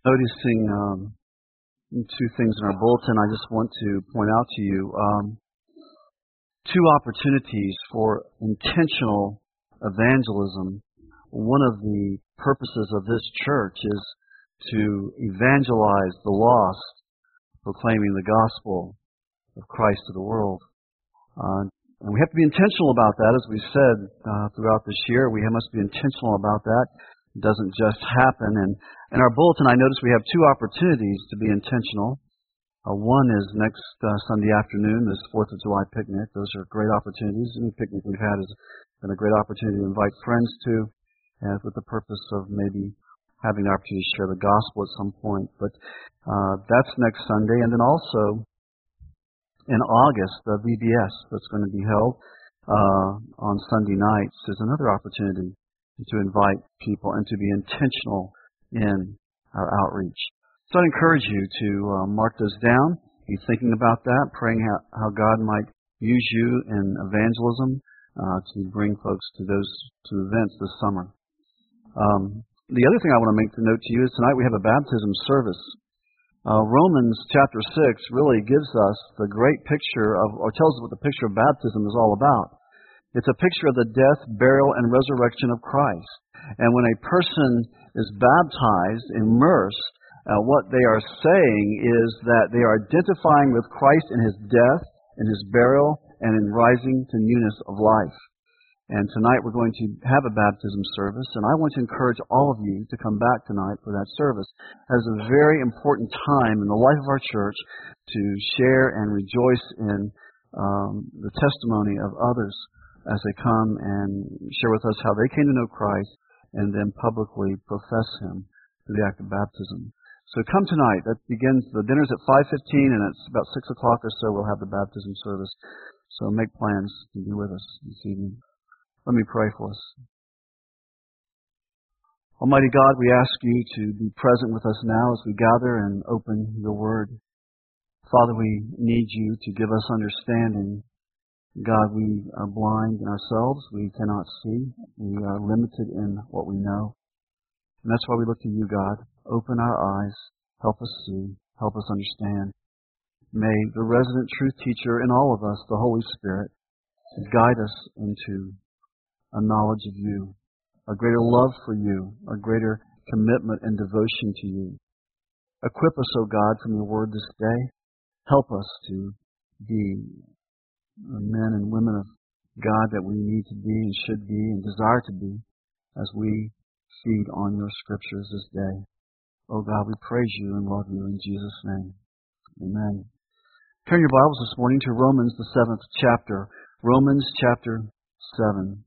Noticing two things in our bulletin I just want to point out to you. Two opportunities for intentional evangelism. One of the purposes of this church is to evangelize the lost, proclaiming the gospel of Christ to the world. And we have to be intentional about that, as we said throughout this year. We must be intentional about that. It doesn't just happen. And in our bulletin, I noticed we have two opportunities to be intentional. One is next Sunday afternoon, this 4th of July picnic. Those are great opportunities. Any picnic we've had has been a great opportunity to invite friends to, and with the purpose of maybe having the opportunity to share the gospel at some point. But that's next Sunday. And then also in August, the VBS that's going to be held on Sunday nights is another opportunity to invite people and to be intentional in our outreach. So I'd encourage you to mark those down, be thinking about that, praying how God might use you in evangelism to bring folks to those two events this summer. The other thing I want to make the note to you is tonight we have a baptism service. Romans chapter 6 really gives us the great picture of, or tells us what the picture of baptism is all about. It's a picture of the death, burial, and resurrection of Christ. And when a person is baptized, immersed, what they are saying is that they are identifying with Christ in His death, in His burial, and in rising to newness of life. And tonight we're going to have a baptism service, and I want to encourage all of you to come back tonight for that service. It's a very important time in the life of our church to share and rejoice in the testimony of others as they come and share with us how they came to know Christ and then publicly profess Him through the act of baptism. So come tonight. That begins, the dinner's at 5:15, and it's about 6 o'clock or so we'll have the baptism service. So make plans to be with us this evening. Let me pray for us. Almighty God, we ask you to be present with us now as we gather and open your word. Father, we need you to give us understanding. God, we are blind in ourselves. We cannot see. We are limited in what we know. And that's why we look to you, God. Open our eyes. Help us see. Help us understand. May the resident truth teacher in all of us, the Holy Spirit, guide us into a knowledge of you, a greater love for you, a greater commitment and devotion to you. Equip us, O God, from your word this day. Help us to be the men and women of God that we need to be and should be and desire to be as we feed on your scriptures this day. Oh God, we praise you and love you in Jesus' name. Amen. Turn your Bibles this morning to Romans, the 7th chapter. Romans chapter 7.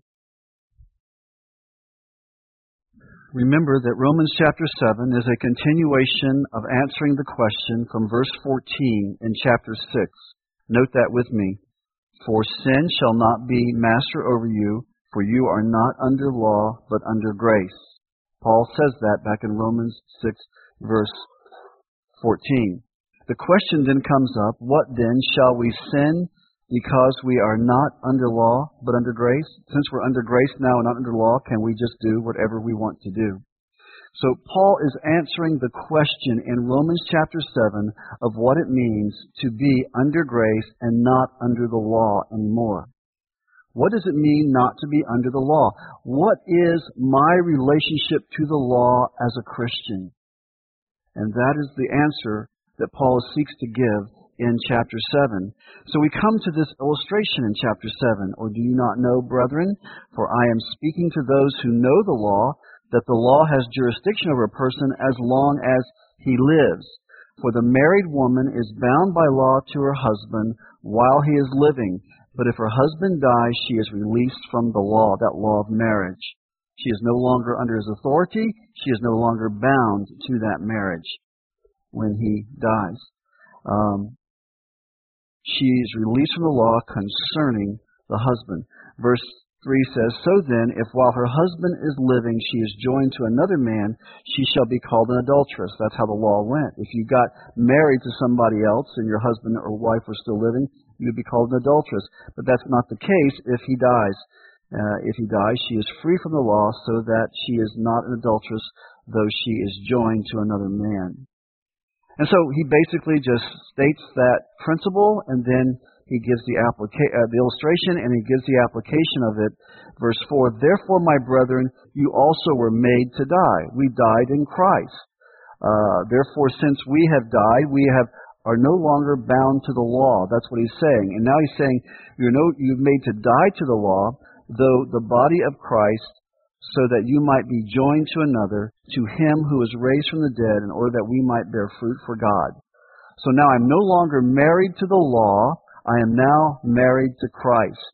Remember that Romans chapter 7 is a continuation of answering the question from verse 14 in chapter 6. Note that with me. For sin shall not be master over you, for you are not under law, but under grace. Paul says that back in Romans 6, verse 14. The question then comes up, what then? Shall we sin because we are not under law, but under grace? Since we're under grace now and not under law, can we just do whatever we want to do? So Paul is answering the question in Romans chapter 7 of what it means to be under grace and not under the law anymore. What does it mean not to be under the law? What is my relationship to the law as a Christian? And that is the answer that Paul seeks to give in chapter 7. So we come to this illustration in chapter 7. Or do you not know, brethren? For I am speaking to those who know the law, that the law has jurisdiction over a person as long as he lives. For the married woman is bound by law to her husband while he is living. But if her husband dies, she is released from the law, that law of marriage. She is no longer under his authority. She is no longer bound to that marriage when he dies. She is released from the law concerning the husband. Verse 3 says, So then, if while her husband is living she is joined to another man, she shall be called an adulteress. That's how the law went. If you got married to somebody else and your husband or wife were still living, you would be called an adulteress. But that's not the case if he dies. If he dies, she is free from the law so that she is not an adulteress, though she is joined to another man. And so he basically just states that principle, and then he gives the illustration, and he gives the application of it. Verse 4, therefore, my brethren, you also were made to die. We died in Christ. Therefore, since we have died, are no longer bound to the law. That's what he's saying. And now he's saying, you're made to die to the law, though the body of Christ, so that you might be joined to another, to him who was raised from the dead, in order that we might bear fruit for God. So now I'm no longer married to the law, I am now married to Christ.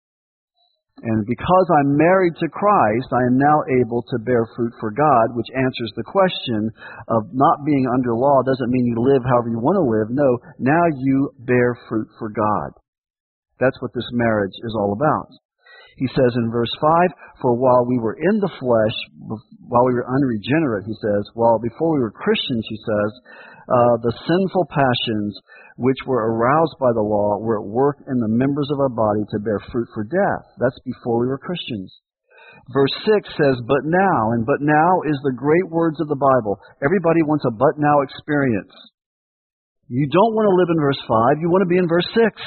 And because I'm married to Christ, I am now able to bear fruit for God, which answers the question of not being under law doesn't mean you live however you want to live. No, now you bear fruit for God. That's what this marriage is all about. He says in verse 5, for while we were in the flesh, while we were unregenerate, he says, while before we were Christians, he says, the sinful passions which were aroused by the law were at work in the members of our body to bear fruit for death. That's before we were Christians. Verse 6 says, but now, and but now is the great words of the Bible. Everybody wants a but now experience. You don't want to live in verse 5, you want to be in verse 6.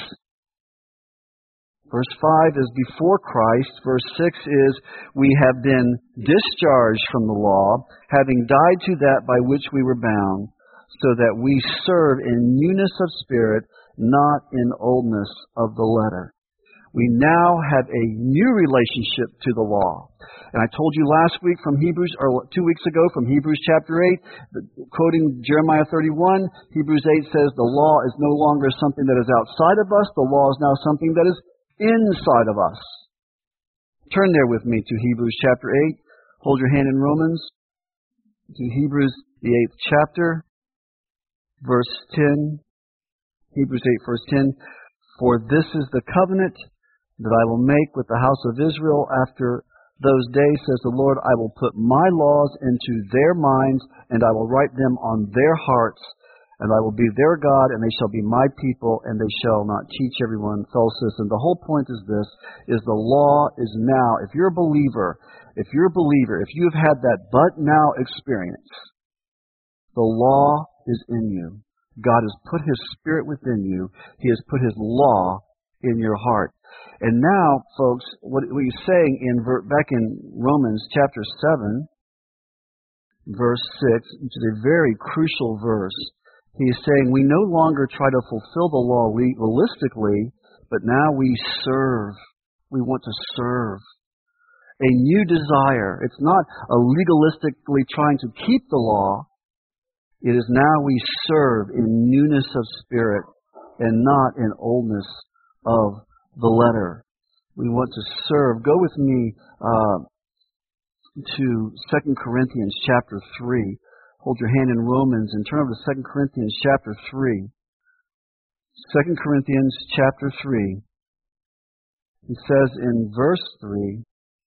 Verse 5 is before Christ. Verse 6 is, we have been discharged from the law, having died to that by which we were bound, so that we serve in newness of spirit, not in oldness of the letter. We now have a new relationship to the law. And I told you last week from Hebrews, or 2 weeks ago from Hebrews chapter 8, quoting Jeremiah 31, Hebrews 8 says, the law is no longer something that is outside of us, the law is now something that is inside of us. Turn there with me to Hebrews chapter 8. Hold your hand in Romans. To Hebrews, the 8th chapter, verse 10. Hebrews 8, verse 10. For this is the covenant that I will make with the house of Israel after those days, says the Lord. I will put my laws into their minds, and I will write them on their hearts. And I will be their God, and they shall be my people, and they shall not teach everyone falsehood. And the whole point is this, is the law is now, if you're a believer, if you've had that but now experience, the law is in you. God has put His Spirit within you. He has put His law in your heart. And now, folks, what he's saying back in Romans chapter 7, verse 6, which is a very crucial verse, he's saying we no longer try to fulfill the law legalistically, but now we serve. We want to serve. A new desire. It's not a legalistically trying to keep the law. It is now we serve in newness of spirit and not in oldness of the letter. We want to serve. Go with me to 2 Corinthians chapter 3. Hold your hand in Romans and turn over to 2 Corinthians chapter 3. 2 Corinthians chapter 3. He says in verse 3,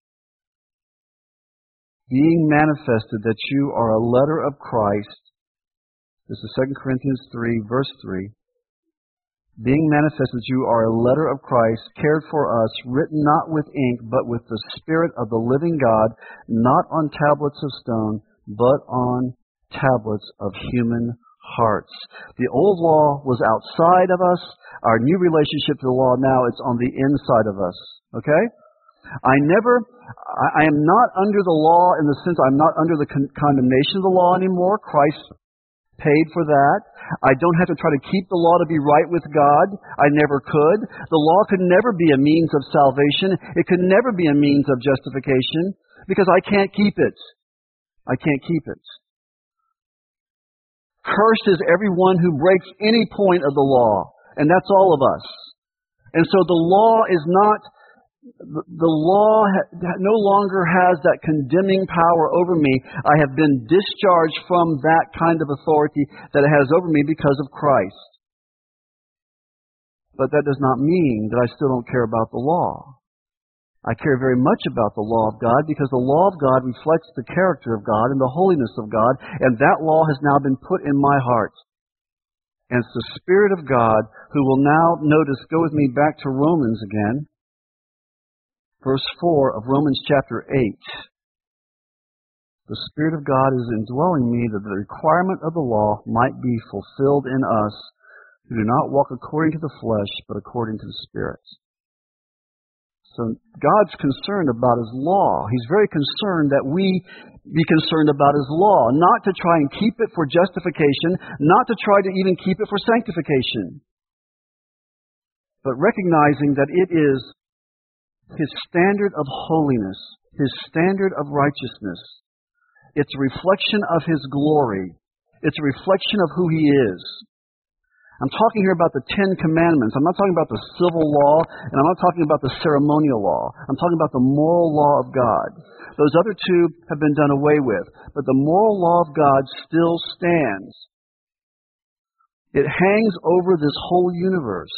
being manifested that you are a letter of Christ. This is 2 Corinthians 3, verse 3. Being manifested that you are a letter of Christ, cared for us, written not with ink, but with the Spirit of the living God, not on tablets of stone, but on tablets of human hearts. The old law was outside of us. Our new relationship to the law now, it's on the inside of us. Okay? I am not under the law in the sense I'm not under the condemnation of the law anymore. Christ paid for that. I don't have to try to keep the law to be right with God. I never could. The law could never be a means of salvation. It could never be a means of justification because I can't keep it. I can't keep it. Cursed is everyone who breaks any point of the law. And that's all of us. And so the law no longer has that condemning power over me. I have been discharged from that kind of authority that it has over me because of Christ. But that does not mean that I still don't care about the law. I care very much about the law of God because the law of God reflects the character of God and the holiness of God, and that law has now been put in my heart. And it's the Spirit of God who will now, notice, go with me back to Romans again, verse 4 of Romans chapter 8. The Spirit of God is indwelling me that the requirement of the law might be fulfilled in us who do not walk according to the flesh, but according to the Spirit. So God's concerned about His law. He's very concerned that we be concerned about His law, not to try and keep it for justification, not to try to even keep it for sanctification, but recognizing that it is His standard of holiness, His standard of righteousness. It's a reflection of His glory. It's a reflection of who He is. I'm talking here about the Ten Commandments. I'm not talking about the civil law, and I'm not talking about the ceremonial law. I'm talking about the moral law of God. Those other two have been done away with, but the moral law of God still stands. It hangs over this whole universe.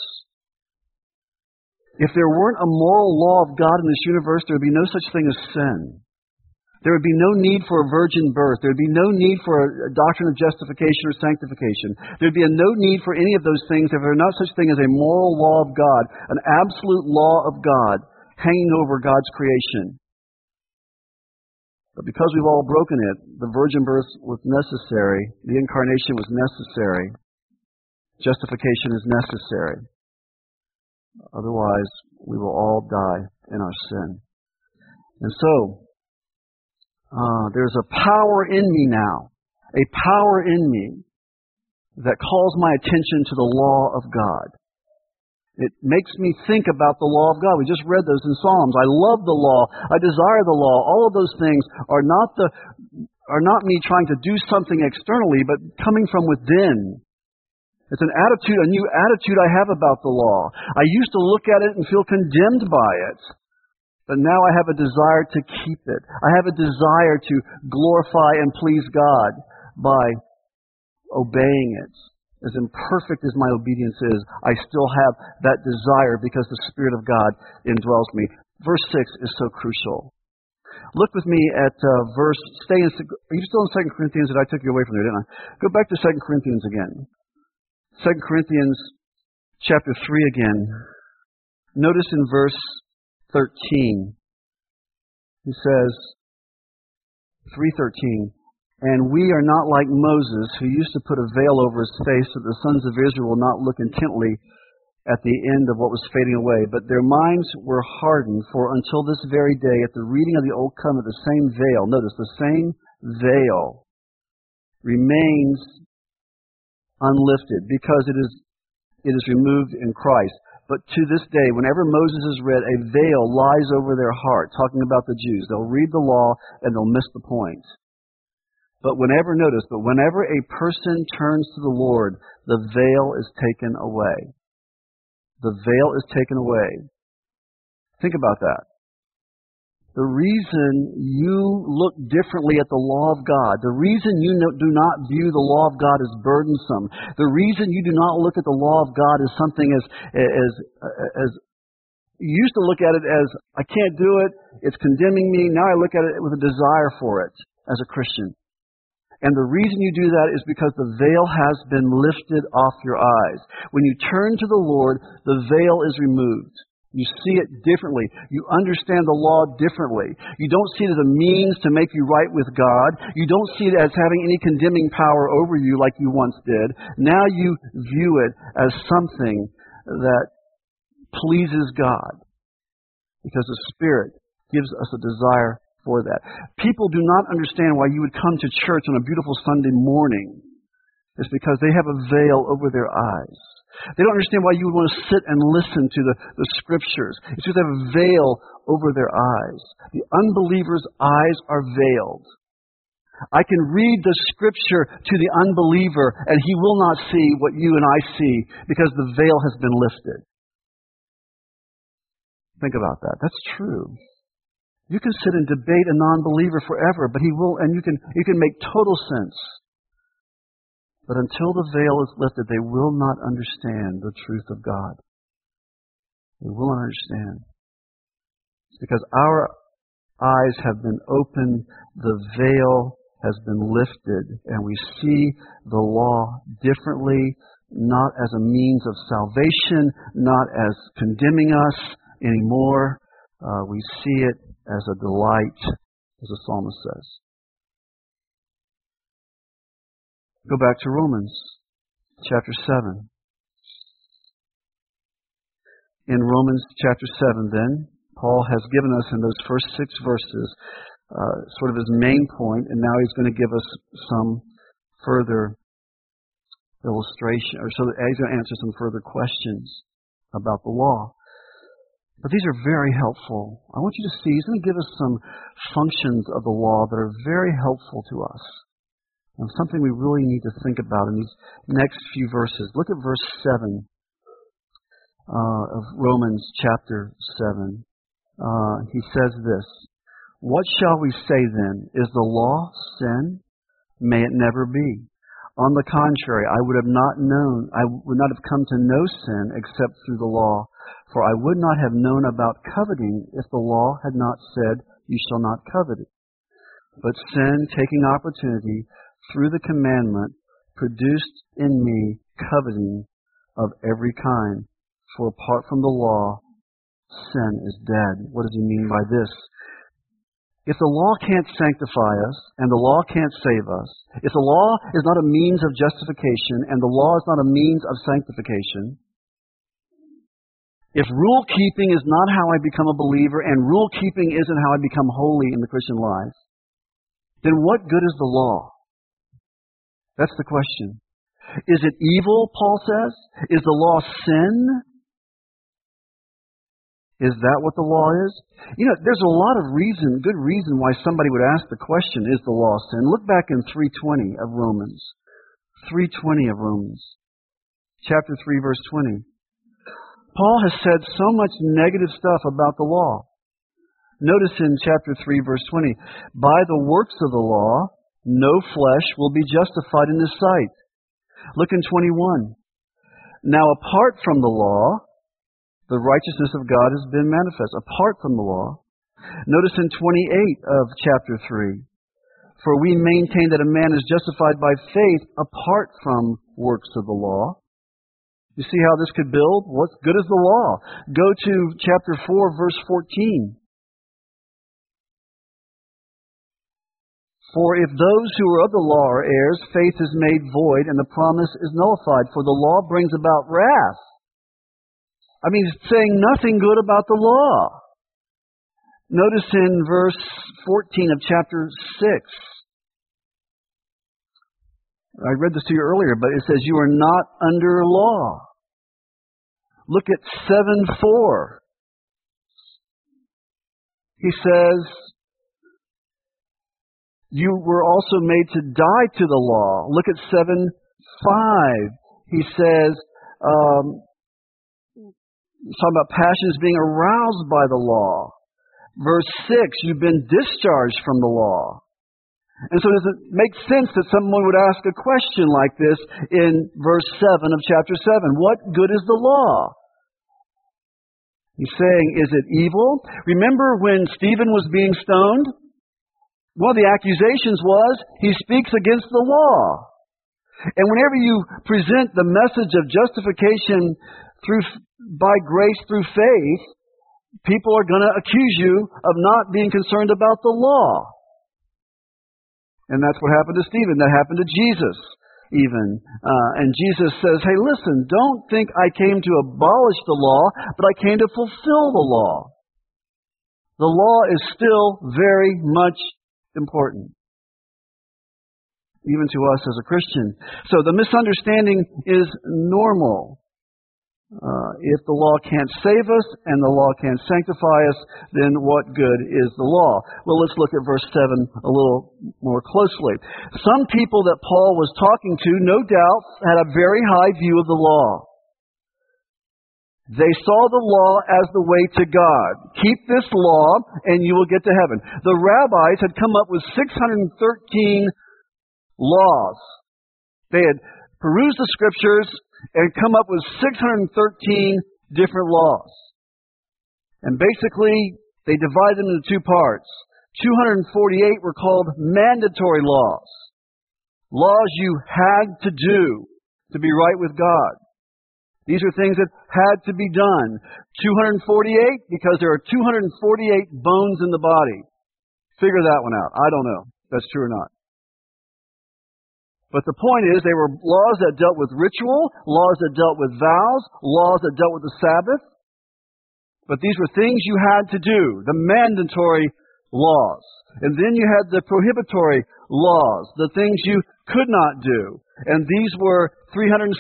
If there weren't a moral law of God in this universe, there would be no such thing as sin. There would be no need for a virgin birth. There would be no need for a doctrine of justification or sanctification. There would be no need for any of those things if there were not such thing as a moral law of God, an absolute law of God hanging over God's creation. But because we've all broken it, the virgin birth was necessary. The incarnation was necessary. Justification is necessary. Otherwise, we will all die in our sin. And so, there's a power in me now, a power in me that calls my attention to the law of God. It makes me think about the law of God. We just read those in Psalms. I love the law. I desire the law. All of those things are not me trying to do something externally, but coming from within. It's an attitude, a new attitude I have about the law. I used to look at it and feel condemned by it. But now I have a desire to keep it. I have a desire to glorify and please God by obeying it. As imperfect as my obedience is, I still have that desire because the Spirit of God indwells me. Verse 6 is so crucial. Look with me at are you still in 2 Corinthians? I took you away from there, didn't I? Go back to 2 Corinthians again. 2 Corinthians chapter 3 again. Notice in verse 13, he says, 3:13, and we are not like Moses, who used to put a veil over his face so the sons of Israel will not look intently at the end of what was fading away. But their minds were hardened, for until this very day, at the reading of the Old Covenant, the same veil, notice, the same veil remains unlifted, because it is removed in Christ. But to this day, whenever Moses is read, a veil lies over their heart, talking about the Jews. They'll read the law and they'll miss the point. But whenever a person turns to the Lord, the veil is taken away. The veil is taken away. Think about that. The reason you look differently at the law of God, the reason you do not view the law of God as burdensome, the reason you do not look at the law of God as something as you used to look at it as, I can't do it, it's condemning me. Now I look at it with a desire for it as a Christian. And the reason you do that is because the veil has been lifted off your eyes. When you turn to the Lord, the veil is removed. You see it differently. You understand the law differently. You don't see it as a means to make you right with God. You don't see it as having any condemning power over you like you once did. Now you view it as something that pleases God, because the Spirit gives us a desire for that. People do not understand why you would come to church on a beautiful Sunday morning. It's because they have a veil over their eyes. They don't understand why you would want to sit and listen to the Scriptures. It's because they have a veil over their eyes. The unbeliever's eyes are veiled. I can read the Scripture to the unbeliever, and he will not see what you and I see, because the veil has been lifted. Think about that. That's true. You can sit and debate a non-believer forever, but he will, and you can make total sense. But until the veil is lifted, they will not understand the truth of God. They will not understand. It's because our eyes have been opened, the veil has been lifted, and we see the law differently, not as a means of salvation, not as condemning us anymore. We see it as a delight, as the psalmist says. Go back to Romans chapter 7. In Romans chapter 7, then, Paul has given us in those first 6 verses sort of his main point, and now he's going to give us some further illustration, or so he's going to answer some further questions about the law. But these are very helpful. I want you to see, he's going to give us some functions of the law that are very helpful to us, and something we really need to think about in these next few verses. Look at verse 7 of Romans chapter 7. He says this, "What shall we say then? Is the law sin? May it never be. On the contrary, I would not have come to know sin except through the law. For I would not have known about coveting if the law had not said, 'You shall not covet.' But sin, taking opportunity through the commandment, produced in me coveting of every kind. For apart from the law, sin is dead." What does he mean by this? If the law can't sanctify us, and the law can't save us, if the law is not a means of justification, and the law is not a means of sanctification, if rule-keeping is not how I become a believer, and rule-keeping isn't how I become holy in the Christian life, then what good is the law? That's the question. Is it evil, Paul says? Is the law sin? Is that what the law is? You know, there's a lot of good reason why somebody would ask the question, is the law sin? Look back in 3:20 of Romans. 3:20 of Romans. Chapter 3, verse 20. Paul has said so much negative stuff about the law. Notice in chapter 3, verse 20, "By the works of the law, no flesh will be justified in his sight." Look in 21. "Now apart from the law, the righteousness of God has been manifest." Apart from the law. Notice in 28 of chapter 3. "For we maintain that a man is justified by faith apart from works of the law." You see how this could build? What good is the law? Go to chapter 4, verse 14. "For if those who are of the law are heirs, faith is made void and the promise is nullified. For the law brings about wrath." I mean, it's saying nothing good about the law. Notice in verse 14 of chapter 6. I read this to you earlier, but it says, "You are not under law." Look at 7:4. He says, "You were also made to die to the law." Look at 7:5. He says, he's talking about passions being aroused by the law. Verse 6, "You've been discharged from the law." And so does it make sense that someone would ask a question like this in verse 7 of chapter 7? What good is the law? He's saying, is it evil? Remember when Stephen was being stoned? One of the accusations was he speaks against the law. And whenever you present the message of justification by grace through faith, people are going to accuse you of not being concerned about the law. And that's what happened to Stephen. That happened to Jesus even. And Jesus says, "Hey, listen, don't think I came to abolish the law, but I came to fulfill the law." The law is still very much important, even to us as a Christian. So the misunderstanding is normal. If the law can't save us and the law can't sanctify us, then what good is the law? Well, let's look at verse 7 a little more closely. Some people that Paul was talking to, no doubt, had a very high view of the law. They saw the law as the way to God. Keep this law and you will get to heaven. The rabbis had come up with 613 laws. They had perused the scriptures and come up with 613 different laws. And basically, they divided them into two parts. 248 were called mandatory laws. Laws you had to do to be right with God. These are things that had to be done. 248, because there are 248 bones in the body. Figure that one out. I don't know if that's true or not. But the point is, they were laws that dealt with ritual, laws that dealt with vows, laws that dealt with the Sabbath. But these were things you had to do, the mandatory laws. And then you had the prohibitory laws, the things you could not do. And these were 365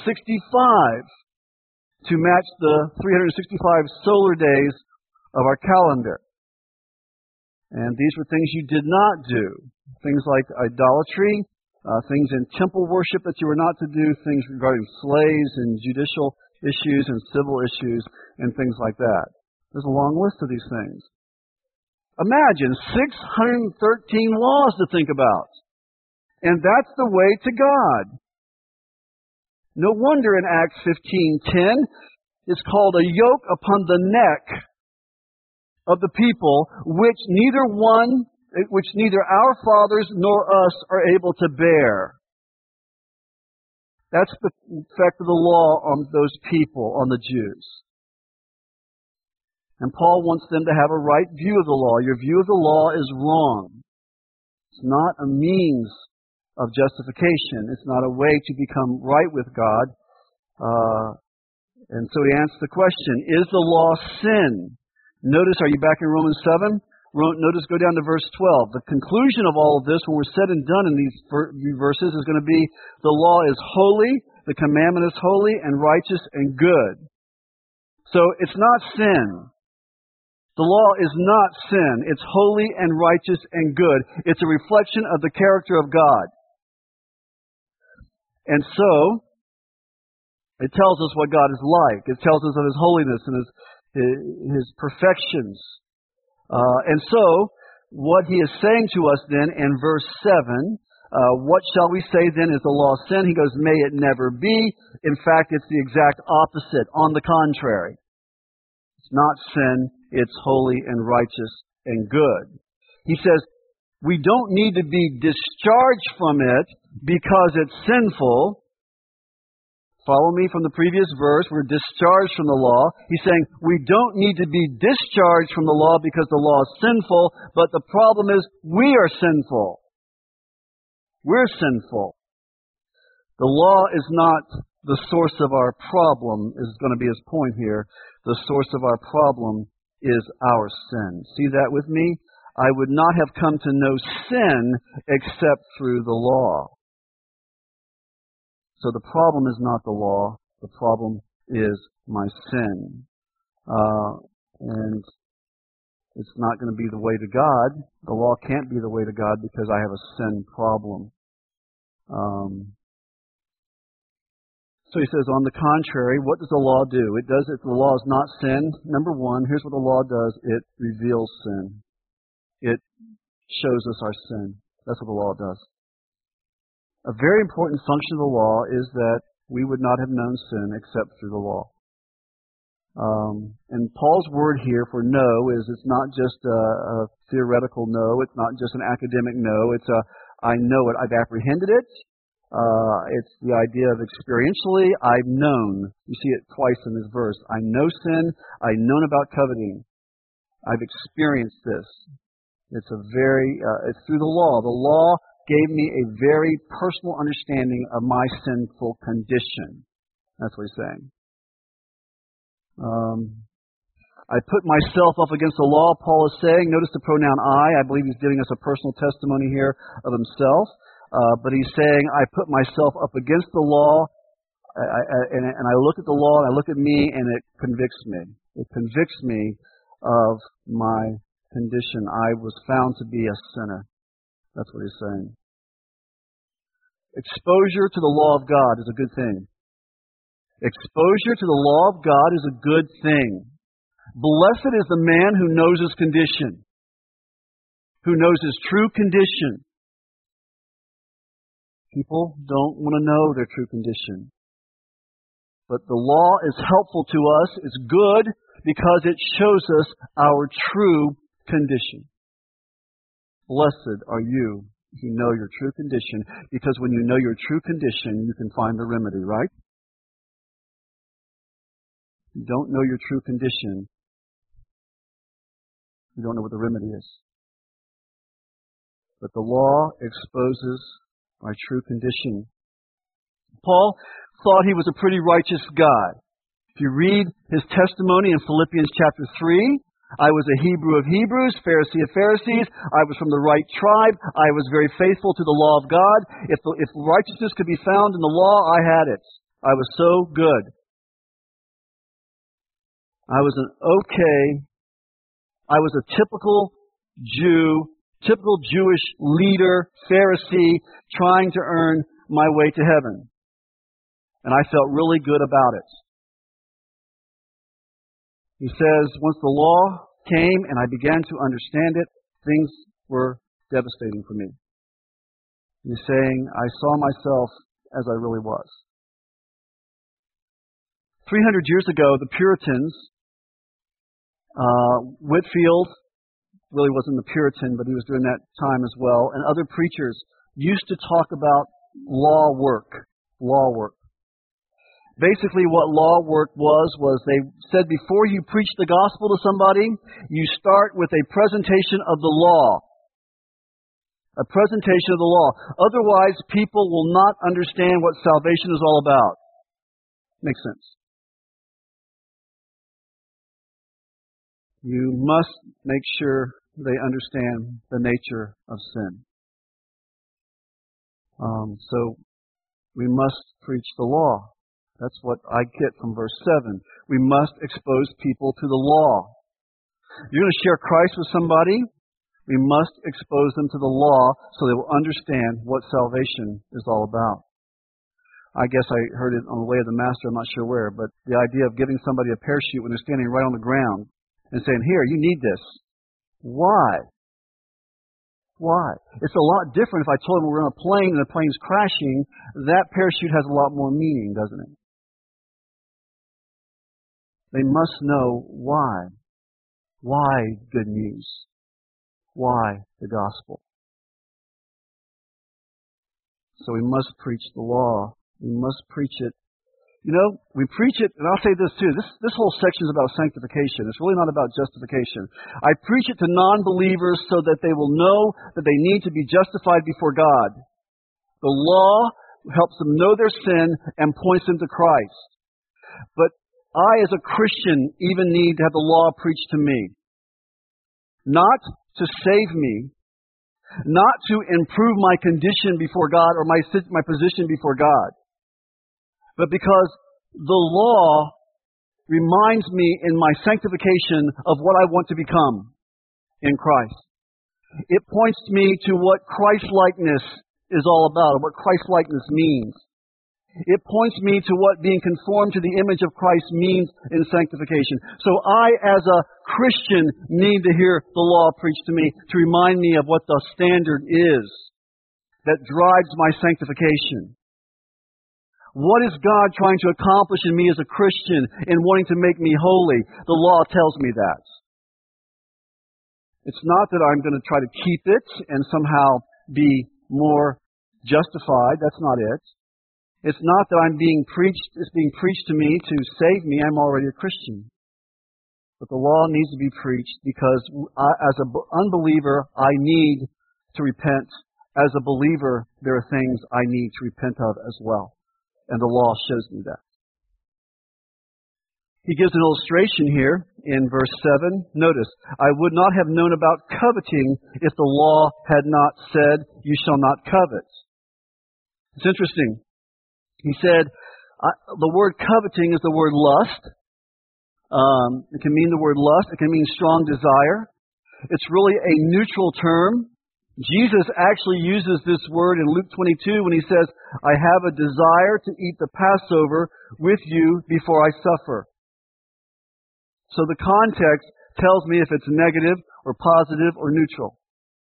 to match the 365 solar days of our calendar. And these were things you did not do. Things like idolatry, things in temple worship that you were not to do, things regarding slaves and judicial issues and civil issues and things like that. There's a long list of these things. Imagine 613 laws to think about. And that's the way to God. No wonder in Acts 15:10 it's called a yoke upon the neck of the people, which neither our fathers nor us are able to bear. That's the effect of the law on those people, on the Jews. And Paul wants them to have a right view of the law. Your view of the law is wrong. It's not a means of justification. It's not a way to become right with God. And so he answers the question, is the law sin? Notice, are you back in Romans 7? Notice, go down to verse 12. The conclusion of all of this, when we're said and done in these verses, is going to be the law is holy, the commandment is holy and righteous and good. So it's not sin. The law is not sin. It's holy and righteous and good. It's a reflection of the character of God. And so, it tells us what God is like. It tells us of His holiness and His perfections. And so, what he is saying to us then in verse 7, what shall we say then? Is the law sin? He goes, may it never be. In fact, it's the exact opposite. On the contrary. It's not sin. It's holy and righteous and good. He says, we don't need to be discharged from it because it's sinful. Follow me from the previous verse. We're discharged from the law. He's saying we don't need to be discharged from the law because the law is sinful, but the problem is we are sinful. We're sinful. The law is not the source of our problem, is going to be his point here. The source of our problem is our sin. See that with me? I would not have come to know sin except through the law. So the problem is not the law. The problem is my sin. And it's not going to be the way to God. The law can't be the way to God because I have a sin problem. So he says, on the contrary, what does the law do? It does, if the law is not sin, number one, here's what the law does. It reveals sin. It shows us our sin. That's what the law does. A very important function of the law is that we would not have known sin except through the law. And Paul's word here for know is it's not just a theoretical know. It's not just an academic know. It's I know it. I've apprehended it. It's the idea of experientially, I've known. You see it twice in this verse. I know sin. I've known about coveting. I've experienced this. It's it's through the law. The law gave me a very personal understanding of my sinful condition. That's what he's saying. I put myself up against the law, Paul is saying. Notice the pronoun I. I believe he's giving us a personal testimony here of himself. But he's saying, I put myself up against the law, and I look at the law, and I look at me, and it convicts me. It convicts me of my condition. I was found to be a sinner. That's what he's saying. Exposure to the law of God is a good thing. Exposure to the law of God is a good thing. Blessed is the man who knows his condition, who knows his true condition. People don't want to know their true condition. But the law is helpful to us. It's good because it shows us our true condition. Blessed are you who know your true condition, because when you know your true condition, you can find the remedy, right? If you don't know your true condition, you don't know what the remedy is. But the law exposes our true condition. Paul thought he was a pretty righteous guy. If you read his testimony in Philippians chapter 3, I was a Hebrew of Hebrews, Pharisee of Pharisees. I was from the right tribe. I was very faithful to the law of God. If righteousness could be found in the law, I had it. I was so good. I was a typical Jew, typical Jewish leader, Pharisee, trying to earn my way to heaven. And I felt really good about it. He says, once the law came and I began to understand it, things were devastating for me. He's saying, I saw myself as I really was. 300 years ago, the Puritans, Whitefield really wasn't a Puritan, but he was during that time as well, and other preachers used to talk about law work. Basically, what law work was they said before you preach the gospel to somebody, you start with a presentation of the law. A presentation of the law. Otherwise, people will not understand what salvation is all about. Makes sense. You must make sure they understand the nature of sin. So, we must preach the law. That's what I get from verse 7. We must expose people to the law. You're going to share Christ with somebody, we must expose them to the law so they will understand what salvation is all about. I guess I heard it on the way of the Master, I'm not sure where, but the idea of giving somebody a parachute when they're standing right on the ground and saying, here, you need this. Why? It's a lot different if I told them we're in a plane and the plane's crashing. That parachute has a lot more meaning, doesn't it? They must know why. Why good news? Why the gospel? So we must preach the law. We must preach it. You know, we preach it, and I'll say this too. This whole section is about sanctification. It's really not about justification. I preach it to non-believers so that they will know that they need to be justified before God. The law helps them know their sin and points them to Christ. But I, as a Christian, even need to have the law preached to me. Not to save me, not to improve my condition before God or my position before God, but because the law reminds me in my sanctification of what I want to become in Christ. It points me to what Christ-likeness is all about, what Christ-likeness means. It points me to what being conformed to the image of Christ means in sanctification. So I, as a Christian, need to hear the law preached to me to remind me of what the standard is that drives my sanctification. What is God trying to accomplish in me as a Christian in wanting to make me holy? The law tells me that. It's not that I'm going to try to keep it and somehow be more justified. That's not it. It's not that it's being preached to me to save me. I'm already a Christian. But the law needs to be preached because as an unbeliever, I need to repent. As a believer, there are things I need to repent of as well. And the law shows me that. He gives an illustration here in verse 7. Notice, I would not have known about coveting if the law had not said, you shall not covet. It's interesting. He said, the word coveting is the word lust. It can mean the word lust. It can mean strong desire. It's really a neutral term. Jesus actually uses this word in Luke 22 when he says, I have a desire to eat the Passover with you before I suffer. So the context tells me if it's negative or positive or neutral.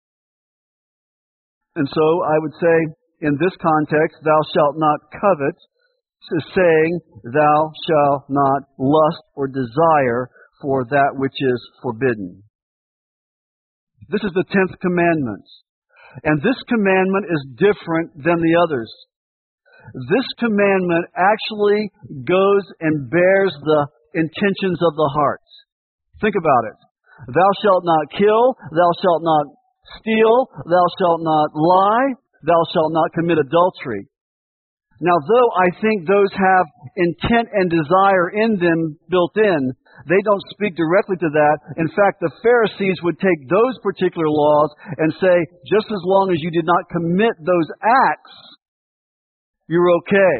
And so I would say, in this context, thou shalt not covet, is saying, thou shalt not lust or desire for that which is forbidden. This is the 10th commandment. And this commandment is different than the others. This commandment actually goes and bears the intentions of the heart. Think about it. Thou shalt not kill, thou shalt not steal, thou shalt not lie, thou shalt not commit adultery. Now, though I think those have intent and desire in them built in, they don't speak directly to that. In fact, the Pharisees would take those particular laws and say, just as long as you did not commit those acts, you're okay.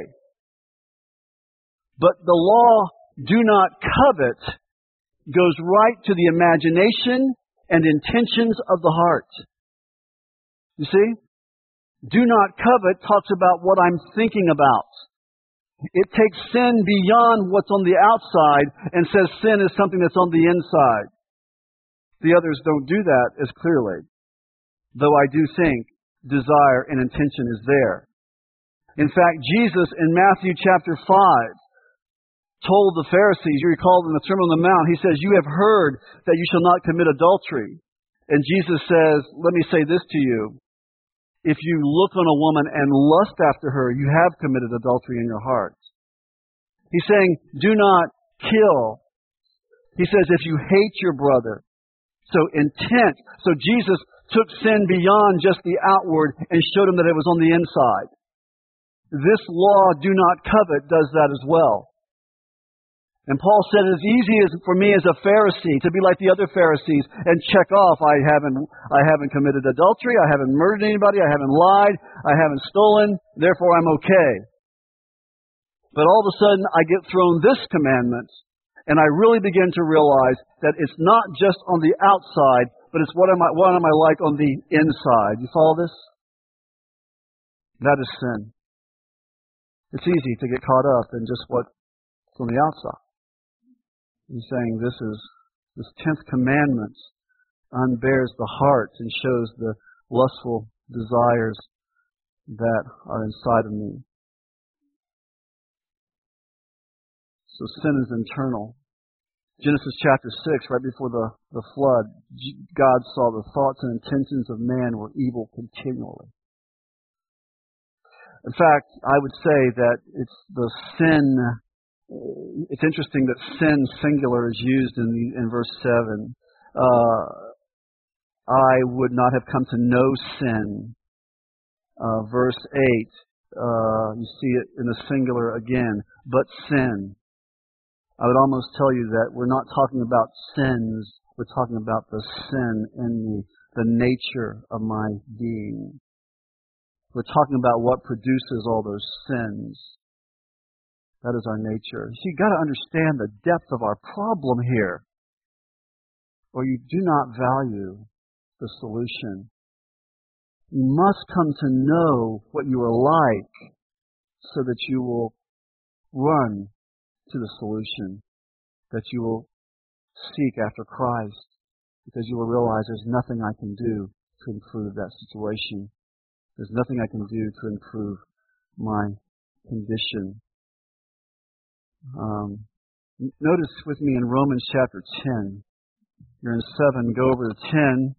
But the law, do not covet, goes right to the imagination and intentions of the heart. You see? Do not covet talks about what I'm thinking about. It takes sin beyond what's on the outside and says sin is something that's on the inside. The others don't do that as clearly, though I do think desire and intention is there. In fact, Jesus in Matthew chapter 5 told the Pharisees, you recall in the Sermon on the Mount, he says, you have heard that you shall not commit adultery. And Jesus says, let me say this to you. If you look on a woman and lust after her, you have committed adultery in your heart. He's saying, do not kill. He says, if you hate your brother. So intent. So Jesus took sin beyond just the outward and showed him that it was on the inside. This law, do not covet, does that as well. And Paul said, as easy as for me as a Pharisee to be like the other Pharisees and check off, I haven't committed adultery, I haven't murdered anybody, I haven't lied, I haven't stolen, therefore I'm okay. But all of a sudden I get thrown this commandment, and I really begin to realize that it's not just on the outside, but it's what am I like on the inside. You follow this? That is sin. It's easy to get caught up in just what's on the outside. He's saying this 10th commandment unbears the heart and shows the lustful desires that are inside of me. So sin is internal. Genesis chapter 6, right before the flood, God saw the thoughts and intentions of man were evil continually. In fact, I would say that it's the sin. It's interesting that sin singular is used in verse 7. I would not have come to know sin. Verse 8, you see it in the singular again, but sin. I would almost tell you that we're not talking about sins, we're talking about the sin in me, the nature of my being. We're talking about what produces all those sins. That is our nature. See, you've got to understand the depth of our problem here, or you do not value the solution. You must come to know what you are like so that you will run to the solution, that you will seek after Christ, because you will realize there's nothing I can do to improve that situation. There's nothing I can do to improve my condition. Notice with me in Romans chapter 10. You're in 7, go over to 10.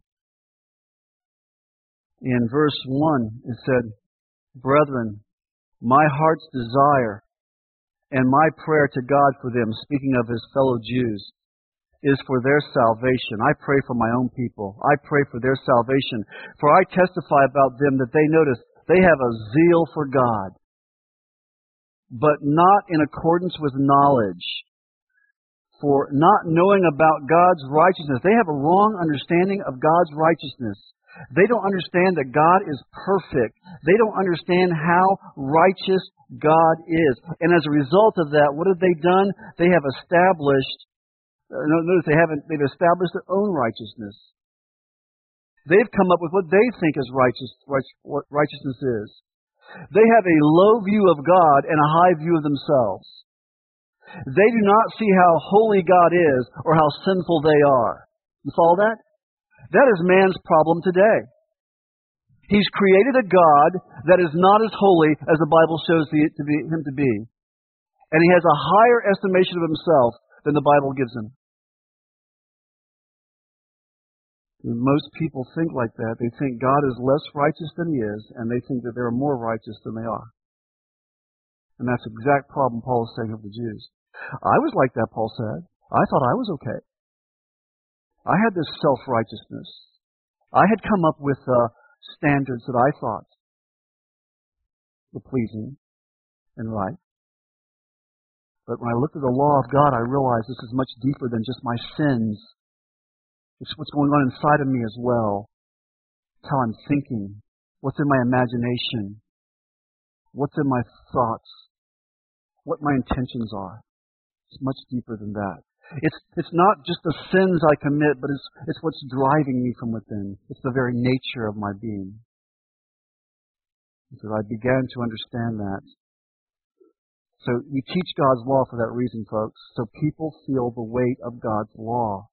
In verse 1, it said, Brethren, my heart's desire and my prayer to God for them, speaking of his fellow Jews, is for their salvation. I pray for my own people. I pray for their salvation. For I testify about them that they have a zeal for God, but not in accordance with knowledge. For not knowing about God's righteousness, they have a wrong understanding of God's righteousness. They don't understand that God is perfect. They don't understand how righteous God is. And as a result of that, what have they done? They have established, notice they've established their own righteousness. They've come up with what they think is what righteousness is. They have a low view of God and a high view of themselves. They do not see how holy God is or how sinful they are. You follow that? That is man's problem today. He's created a God that is not as holy as the Bible shows him to be. And he has a higher estimation of himself than the Bible gives him. And most people think like that. They think God is less righteous than he is, and they think that they're more righteous than they are. And that's the exact problem Paul is saying of the Jews. I was like that, Paul said. I thought I was okay. I had this self-righteousness. I had come up with standards that I thought were pleasing. and right. But when I looked at the law of God, I realized this is much deeper than just my sins. It's what's going on inside of me as well. It's how I'm thinking. What's in my imagination. What's in my thoughts. What my intentions are. It's much deeper than that. It's not just the sins I commit, but it's what's driving me from within. It's the very nature of my being. So I began to understand that. So we teach God's law for that reason, folks. So people feel the weight of God's law.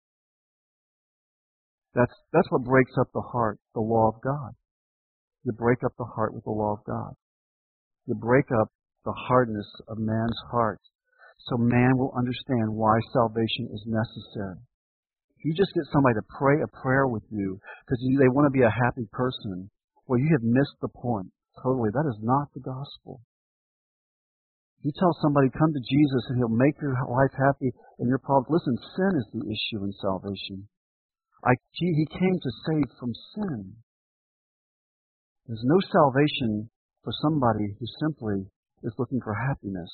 That's what breaks up the heart, the law of God. You break up the heart with the law of God. You break up the hardness of man's heart. So man will understand why salvation is necessary. If you just get somebody to pray a prayer with you because they want to be a happy person, well, you have missed the point. Totally. That is not the gospel. You tell somebody, come to Jesus and He'll make your life happy and your problems. Listen, sin is the issue in salvation. He came to save from sin. There's no salvation for somebody who simply is looking for happiness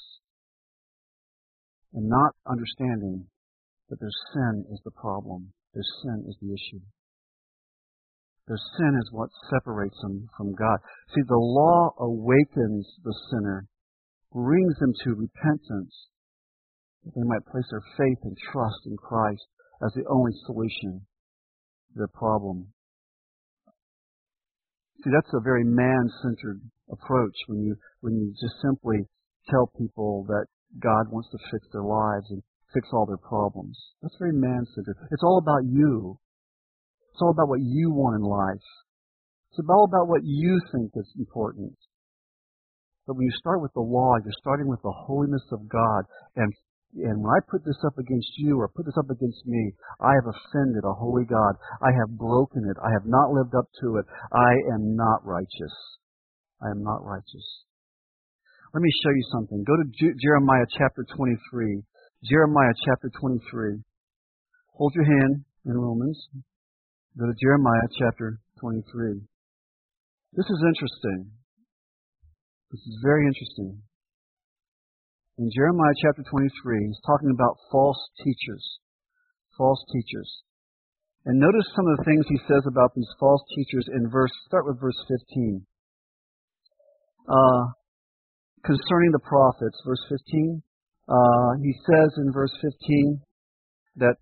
and not understanding that their sin is the problem. Their sin is the issue. Their sin is what separates them from God. See, the law awakens the sinner, brings them to repentance, that they might place their faith and trust in Christ as the only solution to their problem. See, that's a very man-centered approach when you just simply tell people that God wants to fix their lives and fix all their problems. That's very man-centered. It's all about you. It's all about what you want in life. It's all about what you think is important. But when you start with the law, you're starting with the holiness of God. And when I put this up against you or put this up against me, I have offended a holy God. I have broken it. I have not lived up to it. I am not righteous. I am not righteous. Let me show you something. Go to Jeremiah chapter 23. Jeremiah chapter 23. Hold your hand in Romans. Go to Jeremiah chapter 23. This is interesting. This is very interesting. In Jeremiah chapter 23, he's talking about false teachers. False teachers. And notice some of the things he says about these false teachers in start with verse 15. Concerning the prophets, verse 15, he says in verse 15 that,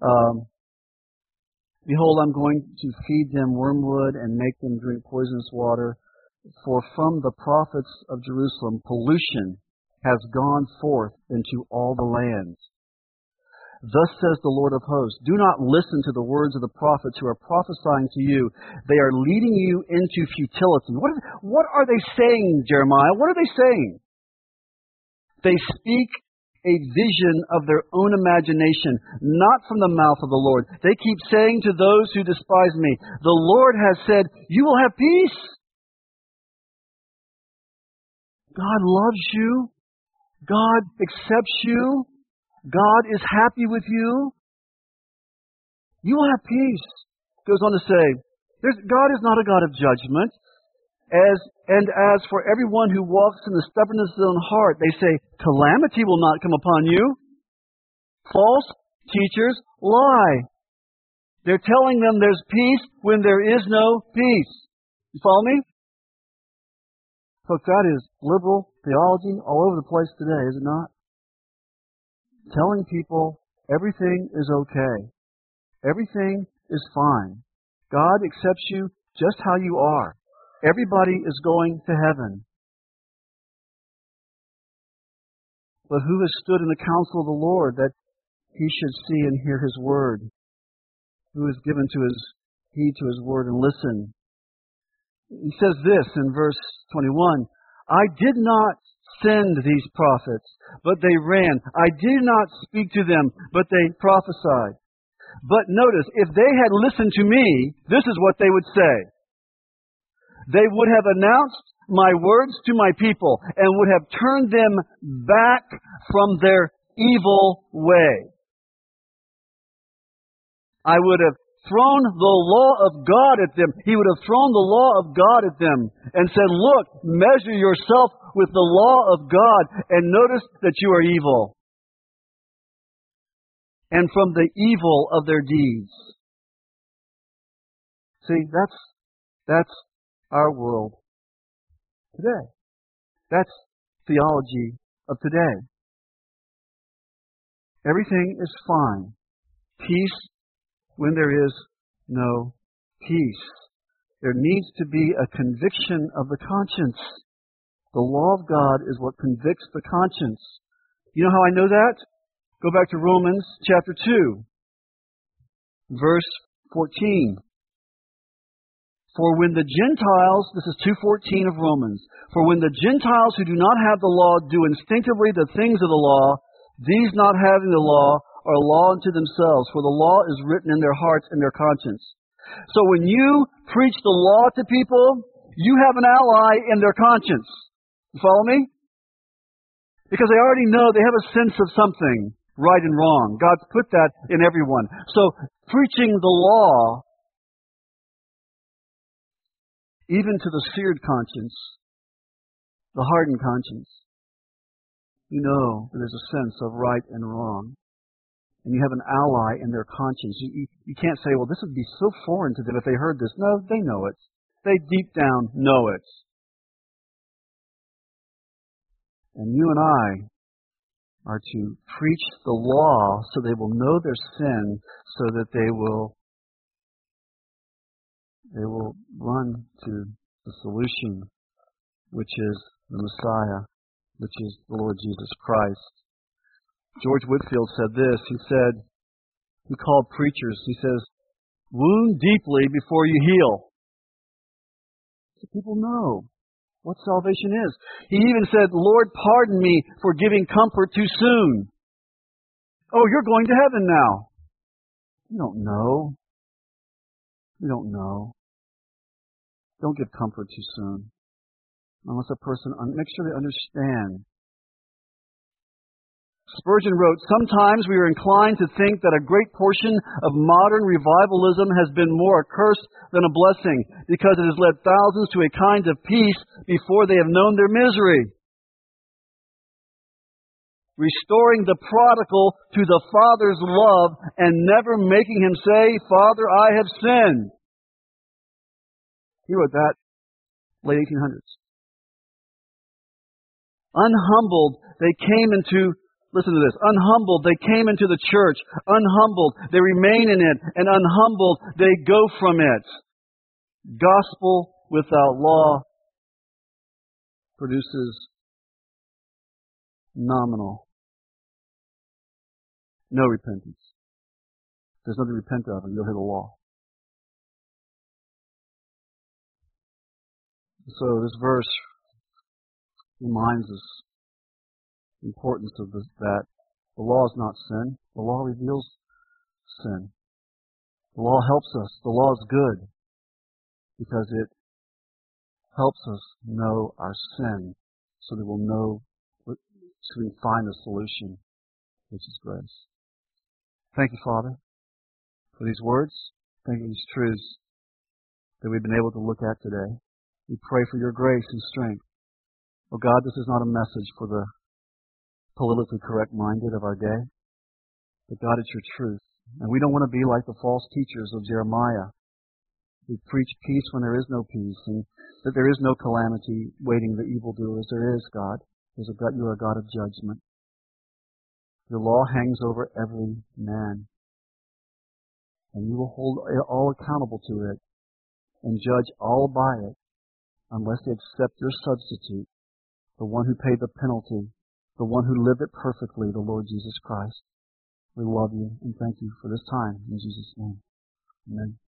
behold, I'm going to feed them wormwood and make them drink poisonous water. For from the prophets of Jerusalem, pollution has gone forth into all the lands. Thus says the Lord of hosts, do not listen to the words of the prophets who are prophesying to you. They are leading you into futility. What are they saying, Jeremiah? What are they saying? They speak a vision of their own imagination, not from the mouth of the Lord. They keep saying to those who despise me, the Lord has said, you will have peace. God loves you. God accepts you. God is happy with you. You will have peace. Goes on to say, God is not a God of judgment. As for everyone who walks in the stubbornness of their own heart, they say, calamity will not come upon you. False teachers lie. They're telling them there's peace when there is no peace. You follow me? Folks, that is liberal theology all over the place today, is it not? Telling people everything is okay. Everything is fine. God accepts you just how you are. Everybody is going to heaven. But who has stood in the counsel of the Lord that he should see and hear His word? Who has given heed to His word and listen? He says this in verse 21, I did not send these prophets, but they ran. I did not speak to them, but they prophesied. But notice, if they had listened to me, this is what they would say. They would have announced my words to my people and would have turned them back from their evil way. I would have thrown the law of God at them. He would have thrown the law of God at them and said, look, measure yourself with the law of God and notice that you are evil, and from the evil of their deeds. See, that's our world today. That's theology of today. Everything is fine. Peace when there is no peace. There needs to be a conviction of the conscience. The law of God is what convicts the conscience. You know how I know that? Go back to Romans chapter 2, verse 14. For when the Gentiles, this is 2:14 of Romans, for when the Gentiles who do not have the law do instinctively the things of the law, these not having the law are a law unto themselves, for the law is written in their hearts and their conscience. So when you preach the law to people, you have an ally in their conscience. You follow me? Because they already know, they have a sense of something, right and wrong. God's put that in everyone. So preaching the law, even to the seared conscience, the hardened conscience, you know that there's a sense of right and wrong. And you have an ally in their conscience. You can't say, well, this would be so foreign to them if they heard this. No, they know it. They deep down know it. And you and I are to preach the law so they will know their sin, so that they will run to the solution, which is the Messiah, which is the Lord Jesus Christ. George Whitefield said this. He called preachers, he says, wound deeply before you heal. So people know what salvation is. He even said, Lord, pardon me for giving comfort too soon. Oh, you're going to heaven now. You don't know. You don't know. Don't give comfort too soon. Unless a person, make sure they understand. Spurgeon wrote, sometimes we are inclined to think that a great portion of modern revivalism has been more a curse than a blessing, because it has led thousands to a kind of peace before they have known their misery. Restoring the prodigal to the Father's love and never making him say, Father, I have sinned. He wrote that late 1800s. Unhumbled, they came into, listen to this, unhumbled, they came into the church. Unhumbled, they remain in it. And unhumbled, they go from it. Gospel without law produces nominal, no repentance. There's nothing to repent of, and you'll hear the law. So this verse reminds us the importance of that. The law is not sin. The law reveals sin. The law helps us. The law is good because it helps us know our sin, so that we'll know, so we can find the solution, which is grace. Thank you, Father, for these words. Thank you for these truths that we've been able to look at today. We pray for your grace and strength. Oh God, this is not a message for the politically correct-minded of our day, but God, it's your truth. And we don't want to be like the false teachers of Jeremiah, who preach peace when there is no peace, and that there is no calamity waiting the evildoers. There is, God. You are a God of judgment. Your law hangs over every man, and you will hold all accountable to it and judge all by it, unless they accept your substitute, the one who paid the penalty, the one who lived it perfectly, the Lord Jesus Christ. We love you and thank you for this time. In Jesus' name, amen.